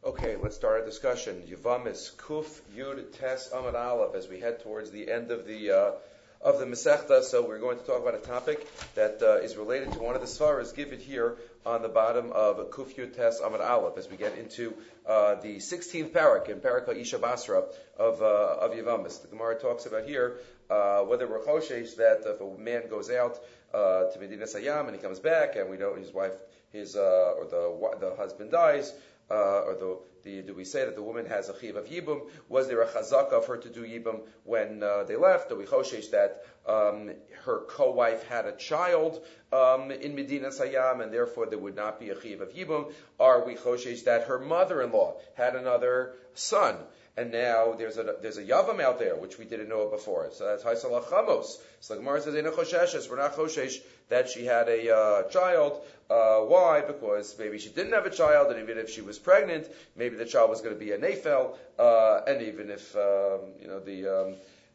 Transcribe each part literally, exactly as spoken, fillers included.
Okay, let's start our discussion. Yevamis Kuf Yud Tes Amud Aleph as we head towards the end of the uh, of the Masechta. So we're going to talk about a topic that uh, is related to one of the svaras given here on the bottom of Kuf Yud Tes Amud Aleph as we get into uh, the sixteenth parak in Parak Isha Basra of uh, of Yevamis. The Gemara talks about here uh, whether we're choshesh that if a man goes out uh, to Medina Sayyam and he comes back and we know his wife, his uh, or the the husband dies. Uh, or the, the, do we say that the woman has a chiv of yibum? Was there a chazaka of her to do yibum when uh, they left? Do we choshesh that um, her co-wife had a child um, in Medina Sayyam and therefore there would not be a chiv of yibum? Are we choshesh that her mother-in-law had another son? And now there's a there's a yavam out there which we didn't know before. So that's Haisalah Chamos. So the Gemara says in a choshesh, we're not choshesh that she had a uh, child. Uh, why? Because maybe she didn't have a child, and even if she was pregnant, maybe the child was going to be a nefel. Uh, and even if um, you know the um,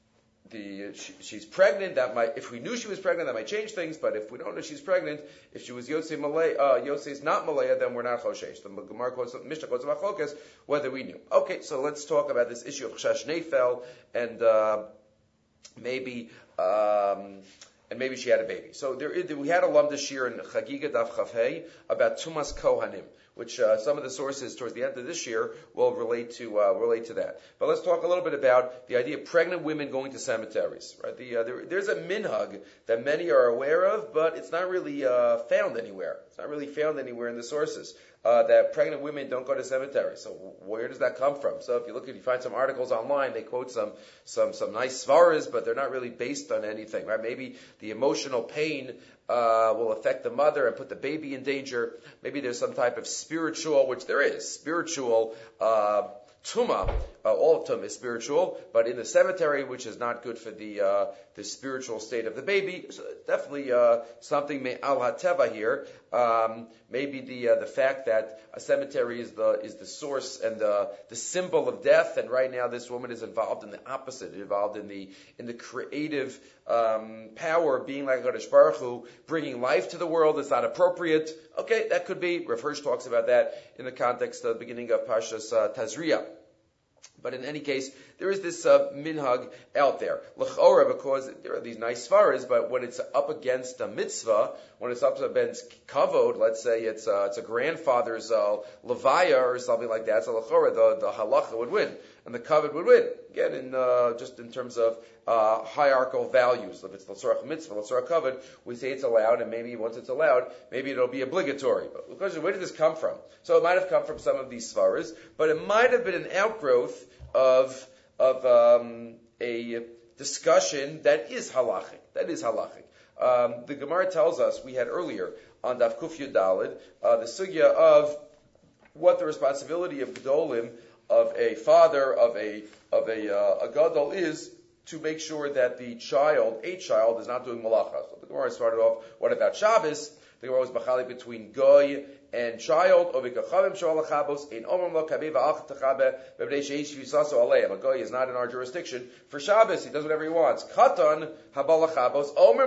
the she, she's pregnant, that might if we knew she was pregnant, that might change things. But if we don't know she's pregnant, if she was Yosei Malay, uh, Yosei's not Malaya, then we're not choshesh. The Gemara quotes Mishnah quotes about Chokas whether we knew. Okay, so let's talk about this issue of chashash nefel and uh, maybe. Um, And maybe she had a baby. So there, we had a Lamda Shir in Chagiga Daf Chafhei about Tumas Kohanim, which uh, some of the sources towards the end of this year will relate to uh, relate to that. But let's talk a little bit about the idea of pregnant women going to cemeteries. Right? The, uh, there, there's a minhag that many are aware of, but it's not really uh, found anywhere. It's not really found anywhere in the sources. Uh, that pregnant women don't go to cemeteries. So where does that come from? So if you look, if you find some articles online, they quote some some some nice svaras, but they're not really based on anything, right? Maybe the emotional pain uh, will affect the mother and put the baby in danger. Maybe there's some type of spiritual, which there is, spiritual uh, tuma. Uh, all of tum is spiritual, but in the cemetery, which is not good for the uh, the spiritual state of the baby. So definitely uh, something may al hateva here. Um, maybe the uh, the fact that a cemetery is the is the source and the the symbol of death, and right now this woman is involved in the opposite, involved in the in the creative um, power of being like Kadosh Baruch Hu, bringing life to the world. It's not appropriate. Okay, that could be. Rav Hirsch talks about that in the context of the beginning of Parshas uh, Tazria. But in any case, there is this uh, minhag out there. L'chora, because there are these nice svaras, but when it's up against a mitzvah, when it's up against kavod, let's say it's uh, it's a grandfather's uh, levaya or something like that, so l'chora, the, the halacha would win, and the kavod would win. Again, in uh, just in terms of uh, hierarchical values, if it's l'tzorach mitzvah, l'tzorach kavod, we say it's allowed, and maybe once it's allowed, maybe it'll be obligatory. But the question is, where did this come from? So it might have come from some of these svaras, but it might have been an outgrowth of of um, a discussion that is halachic. That is halachic. Um, the Gemara tells us, we had earlier on Daf Kuf Yud Daled, uh, the sugya of what the responsibility of gedolim, of a father, of a of a uh, a gadol is to make sure that the child, a child, is not doing malacha. So the Gemara started off, what about Shabbos? The Gemara was bachalik between goy and child. A goy is not in our jurisdiction. For Shabbos, he does whatever he wants. Katan habalachabos omer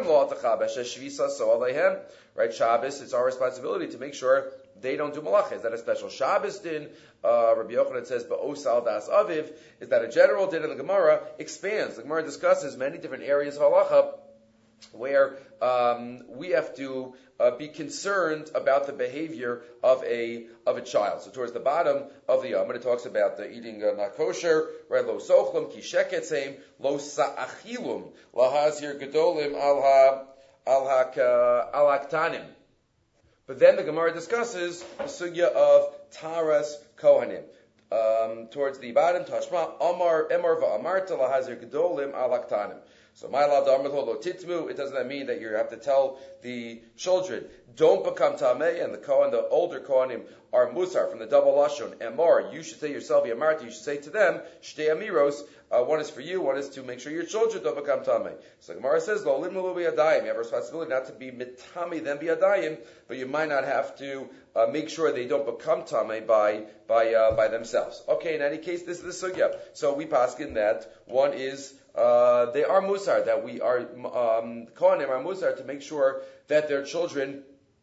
right? Shabbos, it's our responsibility to make sure they don't do malacha. Is that a special Shabbos din? Uh, Rabbi Yochanan says, "Ba'osal das aviv." Is that a general din? And the Gemara expands. The Gemara discusses many different areas of halacha where um, we have to uh, be concerned about the behavior of a of a child. So towards the bottom of the Yom, it talks about the eating uh, not kosher, right? Lo sochlum ki sheketzeim, lo sa'achilum, lahazir gedolim al ha al ha al haktanim. But then the Gemara discusses the sugya of taras kohanim. Um, towards the bottom, tashma amar emar va'amarta lahazir gedolim al haktanim. So, my love, it doesn't mean that you have to tell the children, don't become tameh, and the Kohen, the older Kohanim, are musar from the double lashon. Emor, you should say yourself, yamarti, you should say to them, shtei amiros, uh, one is for you, one is to make sure your children don't become tameh. So, Gemara says, lo lim lu biyadayim, you have a responsibility not to be mitami then biyadayim, but you might not have to uh, make sure they don't become tameh by by uh, by themselves. Okay, in any case, this is the sugya. So, we paskin that one is Uh, they are musar, that we are, um, Kohanim are musar to make sure that their children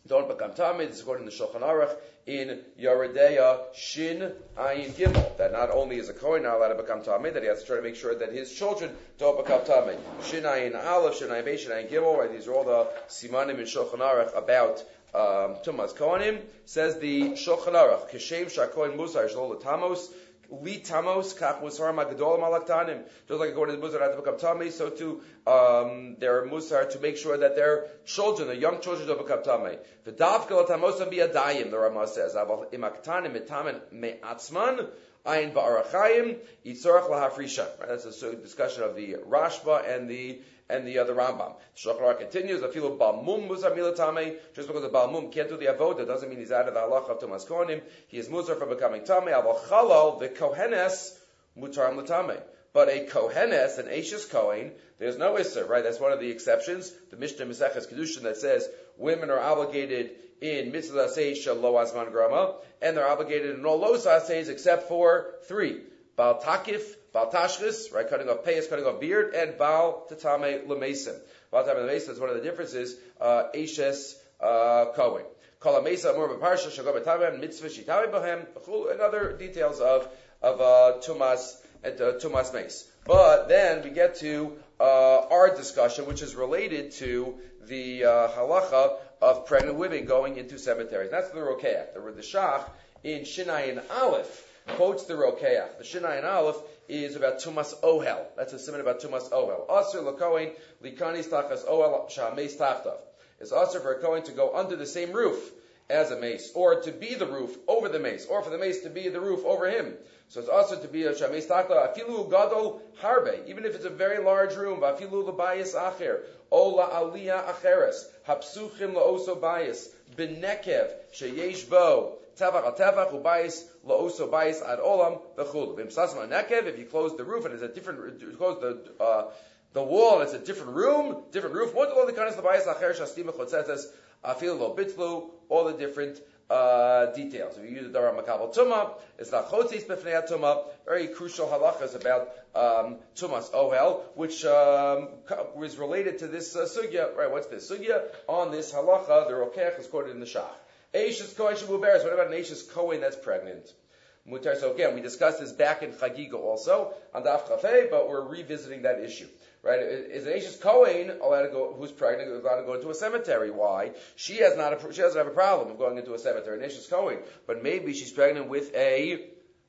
don't become tamei. This is according to Shulchan Aruch in Yeredeya Shin Ayin Gimel. That not only is a Kohen not allowed to become tamei, that he has to try to make sure that his children don't become tamei. Shin Ayin Aleph, Shin Ayin Beis, Shin Ayin Gimel. Right? These are all the simanim in Shulchan Aruch about um, Tumas Kohanim. Says the Shulchan Aruch, Keshem Shakohen Musar Shlol Tamos. Li tamos kach musar magadol malaktanim. Just like according to the musar had to become tamei, so too um, their musar to make sure that their children, their young children, don't become tamei. V'davkel tamosa biadayim. The Rama says, "Aval imaktanim mitamen me'atzman ayin ba'arachayim yitzorach lahafrisha." That's a discussion of the Rashba and the and the other Rambam. Shulchan Aruch continues, "Afilu balmum musar milatame." Just because the balmum can't do the avoda doesn't mean he's out of the halacha of Tumas Kohanim. He is musar for becoming tamei. Aval chalal the kohenes mutar latame. But a kohenes, an Ashes Kohen, there's no isser, right? That's one of the exceptions. The Mishnah Maseches Kedushin that says women are obligated in mitzvah aseh shelo azman grama, and they're obligated in all los asehs except for three: Baal Takif, Baal Tashchis, right, cutting off payas, cutting off beard, and Baal Tatame Lemesim. Baal Tatame Lemesim is one of the differences, uh, Ashes uh, Kohen. Kol HaMesa Amur B'Parsha, Shagom B'Tamem, Mitzvah Shitame B'Hem, and other details of, of uh, Tumas, and uh, Tumas Meis. But then we get to uh, our discussion, which is related to the uh, halacha of pregnant women going into cemeteries. That's the Rokeach. The, the Shach in Shinayin Aleph quotes the Rokeach. The Shinayin Aleph is about Tumas Ohel. That's a siman about Tumas Ohel. Asr l'kohen likanis tachas Ohel sha'ameis tachtav. It's asr for a kohen to go under the same roof as a mace, or to be the roof over the mace, or for the mace to be the roof over him. So it's also to be a sha'ameis tachtav. Afilu gadol harbe, even if it's a very large room. Afilu l'bayis acher, o la'aliyah acheres, hapsuchim la'oso bayis, b'nekev sheyesh bo. Tavach al tavach ubayis laoso bayis ad olam v'chul. V'imsasma nekev. If you close the roof and it's a different, you close the uh, the wall and it's a different room, different roof. What all the kinds of bayis acher shastim chotzetes afil lo bitlu. All the different uh, details. If you use the dara makabel tuma, it's not chotzis b'fnei tuma. Very crucial halachas about um, tumas ohel, which um, was related to this uh, sugya. Right? What's this sugya on this halacha? The Rokeach is quoted in the Shach. Ashes Kohen Shabuberes. What about an Ashes Kohen that's pregnant? Mutar. So again, we discussed this back in Chagiga also on Daf Chafei, but we're revisiting that issue. Right? Is an Ashes Kohen allowed to go? Who's pregnant allowed to go into a cemetery? Why? She has not. A, she doesn't have a problem of going into a cemetery. An Ashes Kohen, but maybe she's pregnant with a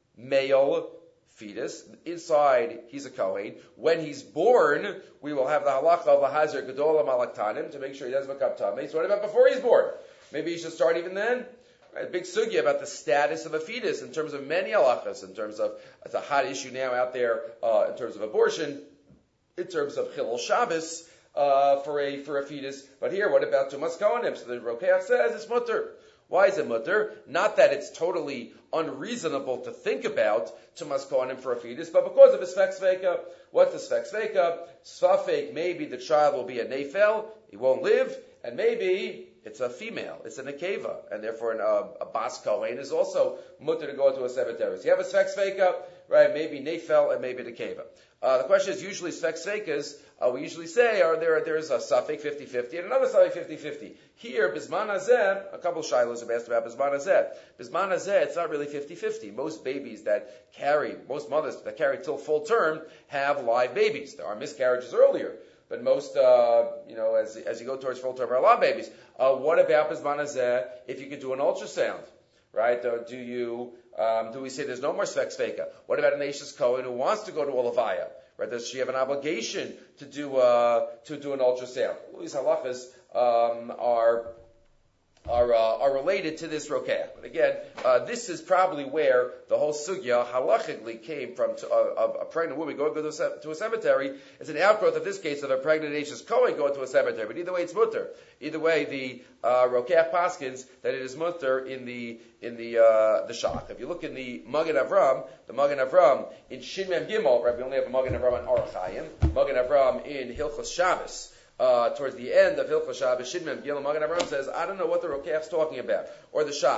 male fetus. Inside, he's a Kohen. When he's born, we will have the halacha of Lahazir Gedola Malaktanim to make sure he doesn't become tamei. So what about before he's born? Maybe you should start even then. Right, big sugya about the status of a fetus in terms of many halachas, in terms of, it's a hot issue now out there, uh, in terms of abortion, in terms of chilul Shabbos, uh, for a, for a fetus. But here, what about Tumas Kohanim? So the Rokeach says it's mutter. Why is it mutter? Not that it's totally unreasonable to think about Tumas Kohanim for a fetus, but because of his Sfek Sveika. What's the Sfek Sveika? Sfafek, maybe the child will be a nefel, he won't live, and maybe it's a female, it's a nekeva, and therefore an, uh, a bas kohen is also mutter to go into a cemetery. So you have a Sfek Sveika, right, maybe nefel and maybe nekeva. Uh, the question is usually Sfek Sveikas, uh, we usually say, are there, there's a Safek fifty-fifty and another Safek fifty-fifty. Here, Bisman Hazeh, a couple shilos have asked about Bisman Hazeh. Bisman Hazeh, it's not really fifty-fifty. Most babies that carry, most mothers that carry till full term have live babies. There are miscarriages earlier. But most, uh, you know, as as you go towards full term, are a lot of babies. Uh, what about Bisman Hazeh if you could do an ultrasound, right? Uh, do you um, do we say there's no more Sfek Sveika? What about an Ashes Kohen who wants to go to Olavaya? Right? Does she have an obligation to do uh, to do an ultrasound? All these halachas um, are. Are, uh, are related to this Rokeach. But again, uh, this is probably where the whole sugya halachically came from. To, uh, a pregnant woman going to a, to a cemetery. It's an outgrowth of this case of a pregnant Ashes Kohen going to a cemetery. But either way, it's mutter. Either way, the uh, Rokeach paskins that it is mutter in the in the uh, the Shach. If you look in the Magen Avram, the Magen Avram in Shin Mem Gimel, right? We only have a Magen Avram on Orach Chaim. Magen Avram in Hilchos Shabbos. Uh, towards the end of Hilchos Shabbos, Shin Mem Gimel, Magen Avram says, I don't know what the Rokeach's talking about, or the Shach.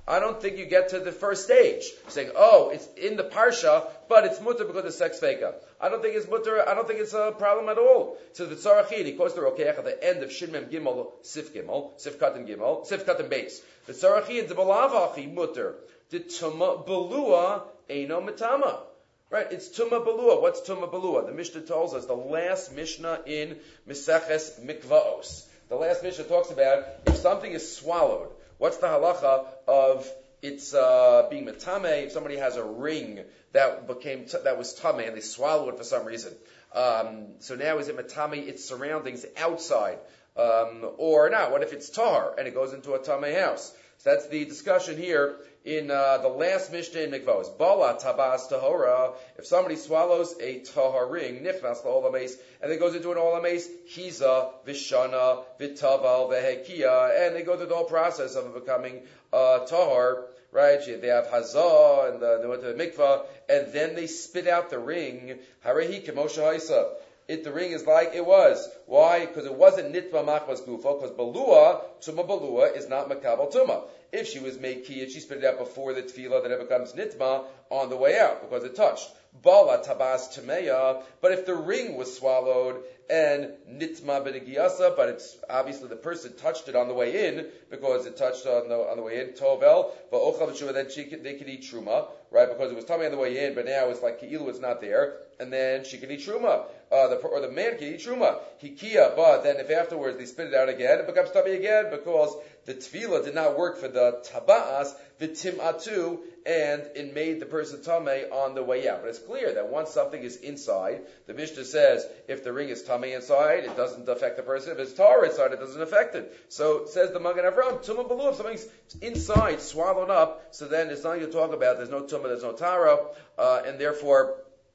I don't think you get to the first stage, saying, oh, it's in the parsha, but it's mutter because of sex feka. I don't think it's mutter, I don't think it's a problem at all. So the tzarachin, he quotes the rokeach at the end of Shin Mem Gimel, Sif Gimel, Sif Katan Gimel, Sif Katan Beis. The tzarachin, the balavachi mutter, the tuma belua, eino matama. Right, it's Tuma Balua. What's Tuma Balua? The Mishnah tells us, the last Mishnah in Meseches Mikvaos. The last Mishnah talks about if something is swallowed, what's the halacha of its uh, being metame? If somebody has a ring that became t- that was tame and they swallow it for some reason, um, so now is it metame its surroundings outside, um, or not? What if it's tar and it goes into a tame house? So that's the discussion here in uh, the last Mishnah in Mikvos. Bala tabas tahora. If somebody swallows a tahar ring, nichnas la'olames, and then goes into an olames, chiza, vishana, vitaval, vehekia, and they go through the whole process of becoming uh, tahar, right? They have hazah, and the, they went to the mikvah, and then they spit out the ring. Harehi kemosha haisa. It, the ring is like it was. Why? Because it wasn't nitva machmas gufa, because balua, tuma balua, is not makabal tuma. If she was mekiyah, she spit it out before the tefillah, then it becomes nitma on the way out, because it touched. Bala tabas tameya, but if the ring was swallowed, and nitma benegiyasa, but it's obviously the person touched it on the way in, because it touched on the, on the way in, tovel, but ochal b'shuva, then she could, they could eat truma, right, because it was tummy on the way in, but now it's like ki'ilu, it's not there, and then she can eat truma. Uh, the, or the man can eat truma. Hikia, but then if afterwards they spit it out again, it becomes tummy again, because the tefillah did not work for the taba'as, the tim'atu, and it made the person tameh on the way out. But it's clear that once something is inside, the Mishnah says if the ring is tameh inside, it doesn't affect the person. If it's tar inside, it doesn't affect it. So it says the Magen Avraham, tumah balu, if something's inside, swallowed up, so then it's nothing to talk about. There's no tumah, there's no tara, uh, and therefore,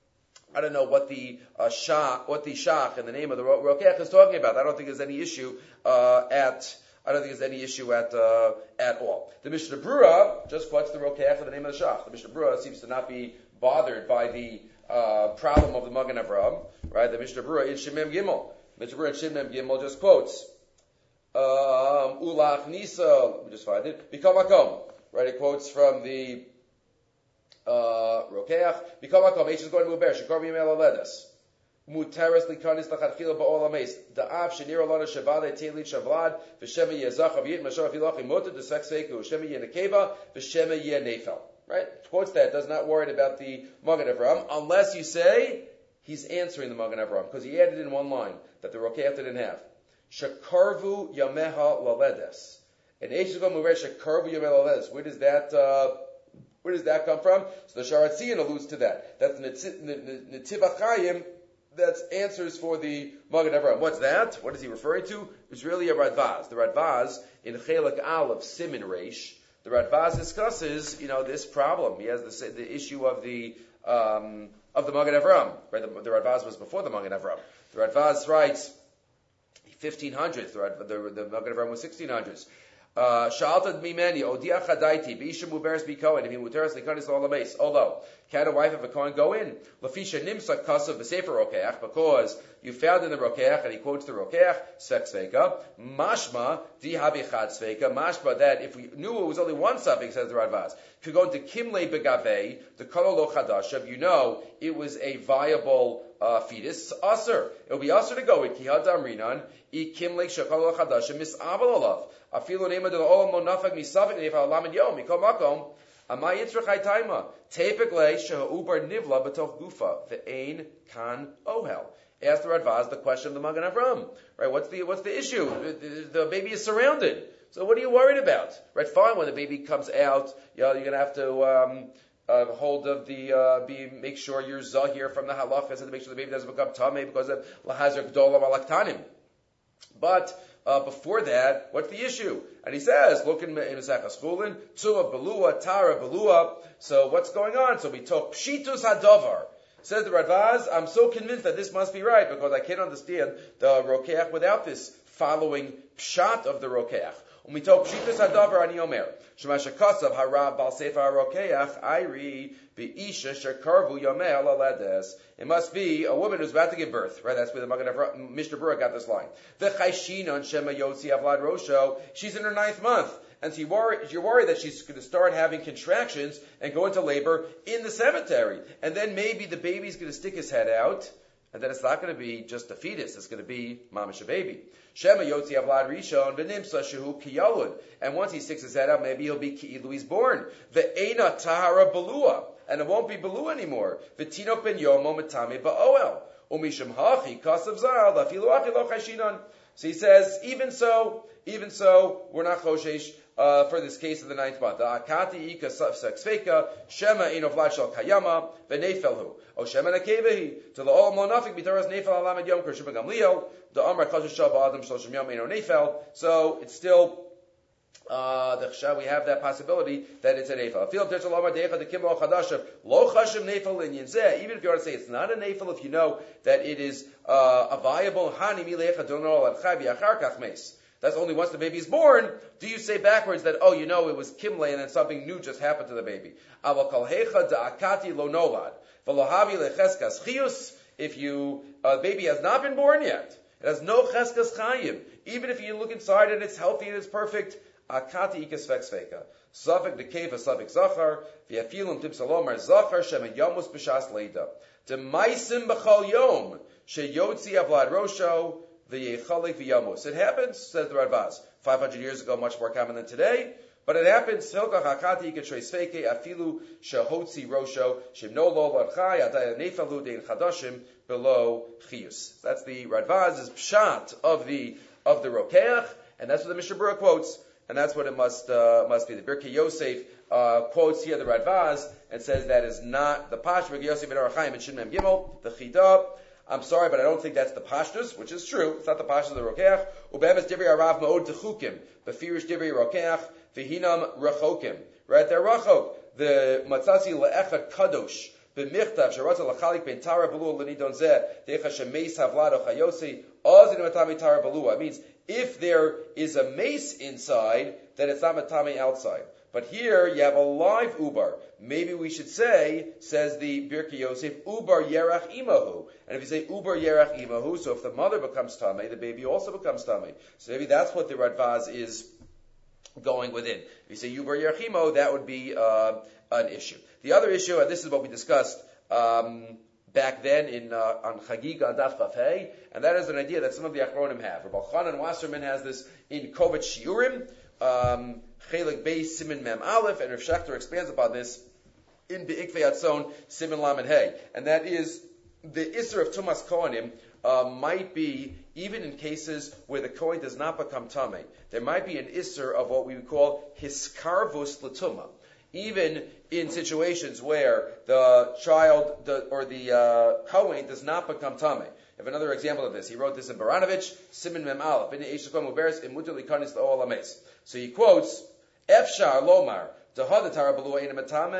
I don't know what the uh, shach, what the shach in the name of the rokeach is talking about. I don't think there's any issue uh, at. I don't think there's any issue at uh, at all. The Mishnah Brura just quotes the rokeach in the name of the shach. The Mishnah Brura seems to not be bothered by the uh, problem of the Magen Avraham, right? The Mishnah Brura in Shemem Gimel. Mishnah Brura in Shemem Gimel just quotes um, Ulach Nisa. Let me just find it. Bikol Makom, right? It quotes from the Uh, rokeach, bikol makom, H is going to uber, shekor v'yimel aledes. Muteres likanis lachatchila ba'ol hameis. Da'av shenir alana shavale telit shavlad, v'shema yezach aviyit mashar afilach imotu desek seiku, v'shema yenekeva, v'shema yenefel. Right? Quotes that, does not worry about the Magen Avraham, unless you say he's answering the Magen Avraham, because he added in one line that the rokeach didn't have. Shekarvu yameha laledes. And H is going to uber, shekarvu yameha laledes. Where does that, uh, Where does that come from? So the Sharatzian alludes to that. That's Netiv HaChaim. That's answers for the Magen Avraham. What's that? What is he referring to? It's really a Radvaz. The Radvaz in Chelak Aleph Simin Reish. The Radvaz discusses, you know, this problem. He has the, the issue of the um, of the Magen Avraham. Right? The, the Radvaz was before the Magen Avraham. The Radvaz writes fifteen hundreds. The, the, the Magen Avraham was sixteen hundreds. Shaltad mimeni odia chadaiti b'isha muberes b'kohen if he muteres likanis l'olameis. Although can a wife of a kohen go in? Lafisha nimsa kasav b'sefer rokeach, because you found in the rokeach, and he quotes the rokeach svek sveka mashma di habichad sveka mashma, that if we knew it was only one suffix, says the Radvaz, could go into kimle begavei the kololo chadashav. You know it was a viable uh, fetus. Aser, it will be aser to go with kihadam rinan i kimle shakolo chadashav misaval olav. Afilu nema de olam lo nafak misavik nefal alam yom mikol makom amay yitzrach haytaima tepikle shehaubar nivla betoch gufa ve'ein kan ohel. Ask the Radvaz the question of the Magen Avraham. Right? What's the what's the issue? The, the baby is surrounded. So what are you worried about? Right? Fine. When the baby comes out, you know, you're gonna have to um, uh, hold of the uh, be make sure you're zahir from the halachas and to make sure the baby doesn't become tamei because of lahazer gdola malaktanim. But Uh, before that, what's the issue? And he says, look in Mesechus Chulin, Tua Belua, Tara Belua. So what's going on? So we talk Pshitus Hadavar. Says the Radvaz, I'm so convinced that this must be right because I can't understand the Rokeach without this following Pshat of the Rokeach. When we talk Pshitus Hadavar Ani Omer, Shemasha Kasav Harab Bal Sefer Rokeach, Ayri Be'isha Shekarvu Yomeh Alaledes. It must be a woman who's about to give birth, right? That's where the Magen Avraham, Mishnah Brura got this line. The Chayshinon Shema Yotzi Avlad Rosho. She's in her ninth month, and so you worry, you're worried that she's going to start having contractions and go into labor in the cemetery, and then maybe the baby's going to stick his head out, and then it's not going to be just a fetus, it's going to be mamash a baby. Shema yotzi avlad rishon v'nimsa shehu kiyalud, and once he sticks his head out, maybe he'll be ki'ilu, he's born. Ve'ena tahara belua, and it won't be belua anymore. V'tinok ben yomo matame ba'oel. Umisham hachi kasav zal afilu achi lo chashinan. So he says, even so, even so, we're not choshesh uh, for this case of the ninth month. The akati ika sexfeka shema ino vlashal kayama v'nefelhu o shema nakevehi to the olam lo nafik b'taras nefel alamed yom k'rshim gamliel the amar chashush shaba adam shloshim yom ino nefel. So it's still uh, the chshav, we have that possibility that it's a nefel. Feel there's a lamar decha the kimlo chadashav lo chashim nefel linyan zeh. Even if you want to say it's not a nefel, if you know that it is uh, a viable hani milecha donol al chavi achar kach meis. That's only once the baby is born. Do you say backwards that, oh, you know, it was kimle and then something new just happened to the baby? If you, uh, baby has not been born yet, it has no cheskas chayim. Even if you look inside and it's healthy and it's perfect, akati ikas veksveka. Safek the keva safek zachar, v'yafilum tim salomar zachar shem yamus b'shas leida. Demaisim b'chal yom, sheyotzi avlad rosho, it happens, says the Radvaz, five hundred years ago, much more common than today, but it happens. That's the Radvaz's pshat of the of the Rokeach, and that's what the Mishnah Berurah quotes, and that's what it must uh, must be. The Birkei Yosef uh, quotes here the Radvaz and says that is not the Pash. Birkei Yosef ben Arachaim and Shin Mem Gimel, the Chida. I'm sorry, but I don't think that's the Pashtus, which is true. It's not the Pashtus of the Rokeach. Ubemes divrei arav ma'od techukim, befirish divrei Rokeach, v'hinam rachokim. Right, they're rachok. The matzasi le'echad kadosh, b'michtav, sheratza l'chalik ben tara belua l'nidon zeh, decha shemeis havlado chayosi, ozin matami tara belua. It means, if there is a mace inside, then it's not matami outside. But here you have a live ubar. Maybe we should say, says the Birkei Yosef, ubar yerach imahu. And if you say ubar yerach imahu, so if the mother becomes tamei, the baby also becomes tamei. So maybe that's what the Radvaz is going within. If you say ubar yerach imahu, that would be uh, an issue. The other issue, and this is what we discussed um, back then in uh, on Chagiga on Daf Chaf Hey, and that is an idea that some of the Achronim have. Rabbi Chanan Wasserman has this in Kovet Shiurim. Um, Chelik Beis Simin Mem Aleph, and Rav Shechter expands upon this in Be'ikvei Atzon Simin Lamed Hey, and that is the Isser of Tumas Kohanim uh, might be even in cases where the Kohen does not become Tamei. There might be an Isser of what we would call Hiskarvus L'Tumah. Even in situations where the child the, or the uh, Kohen does not become Tamei. I have another example of this. He wrote this in Baranovich, Simin Mem Aleph, in Eish Shkom Uberes, in Mutar Likanis L'Ol Ames. So he quotes, Efshar Lomar, Dahad Tara Belua Eina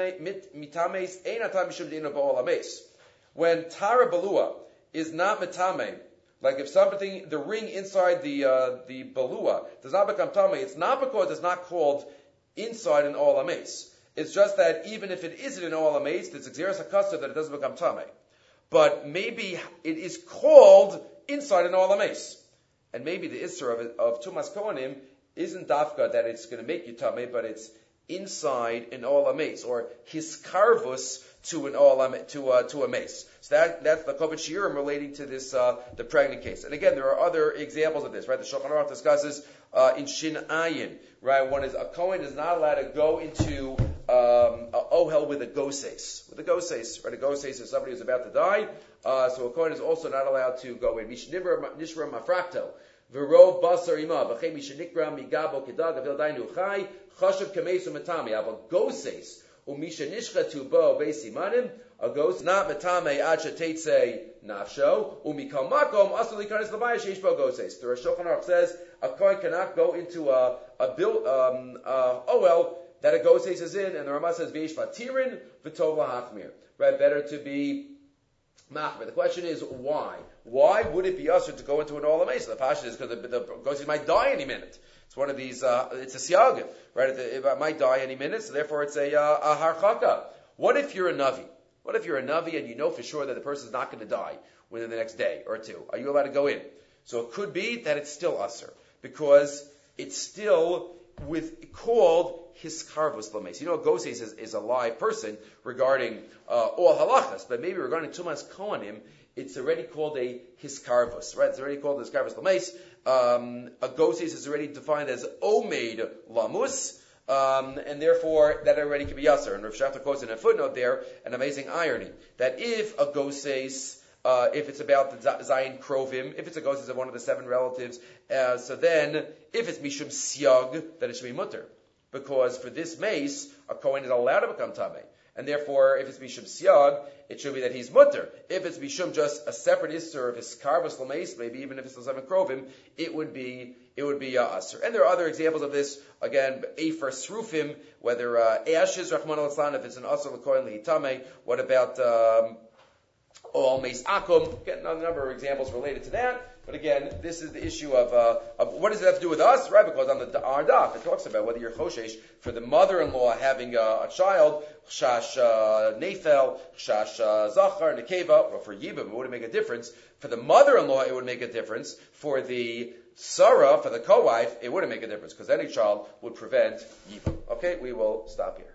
Mitames, Eina Tam Mishum Deina Ba'ol Ames. When Tara Belua is not Mitame, like if something, the ring inside the uh, the Belua does not become Tame, it's not because it's not called inside an Ol Ames. It's just that even if it isn't an Ol Ames, it's Xeris HaKasav that it doesn't become Tame. But maybe it is called inside an Ol Ames. And maybe the Isser of, of Tumas Kohanim isn't dafka that it's going to make you tamei, but it's inside an ol ames or hiskarvus to an ol to uh, to a mace. So that that's the kovet shiurim relating to this uh, the pregnant case. And again, there are other examples of this. Right, the Shulchan Aruch discusses uh, in Shin Ayin. Right, one is a kohen is not allowed to go into um, a ohel with a goses. With a goses, right? A goses is somebody who's about to die. Uh, so a kohen is also not allowed to go in. Mishnibra nishra mafrakto. V'rov basar ima v'chei mishanikra migabo kedag avil dainu chai chashav kamesu matami aval goses umishanishcha tu bo beisimanim a ghost not matame ad sheteitze nafsho umikal makom asuli kanis labaya sheish bo goses. The Rosh Shulchan Aruch says a kohen cannot go into a a bil um uh ohel that a goses is in, and the Ramah says v'yesh vatirin v'tov lahachmir. Right, better to be machmir. The question is why? Why would it be usher to go into an Olam Eis? The pasha is because the, the ghost might die any minute. It's one of these, uh, it's a siyagim, right? It, it might die any minute, so therefore it's a, uh, a harchaka. What if you're a Navi? What if you're a Navi and you know for sure that the person's not going to die within the next day or two? Are you allowed to go in? So it could be that it's still usher, because it's still with called hiskarvus lames. You know, Goses is, is a live person regarding uh, all halachas, but maybe regarding Tumas Kohanim, it's already called a hiskarvus, right? It's already called a hiskarvus lames. Um, a Goses is already defined as omeid lamus, um, and therefore that already can be yasser. And Rav Shachter quotes in a footnote there an amazing irony that if a Goses Uh, if it's about the Zayin Krovim, if it's a Goses of one of the seven relatives, uh, so then, if it's Mishum Siag, then it should be Mutter. Because for this mace, a Kohen is allowed to become Tameh. And therefore, if it's Mishum Siag, it should be that he's Mutter. If it's Mishum just a separate Isser of his Karvas Lameis, maybe even if it's the seven Krovim, it would be, it would be uh, Asr. And there are other examples of this, again, Afer Srufim, whether uh, Ashes, Rahman al-Aslan, if it's an Asr l'Kohen l'Hitameh, what about, um, All Meis Akum, getting a number of examples related to that. But again, this is the issue of, uh, of what does it have to do with us, right? Because on the our daf, it talks about whether you're choshesh for the mother-in-law having a, a child, chash uh, nefel, chash uh, zachar, nekeva, or for yibam, it wouldn't make a difference. For the mother-in-law, it would make a difference. For the sarah, for the co-wife, it wouldn't make a difference because any child would prevent yibam. Okay, we will stop here.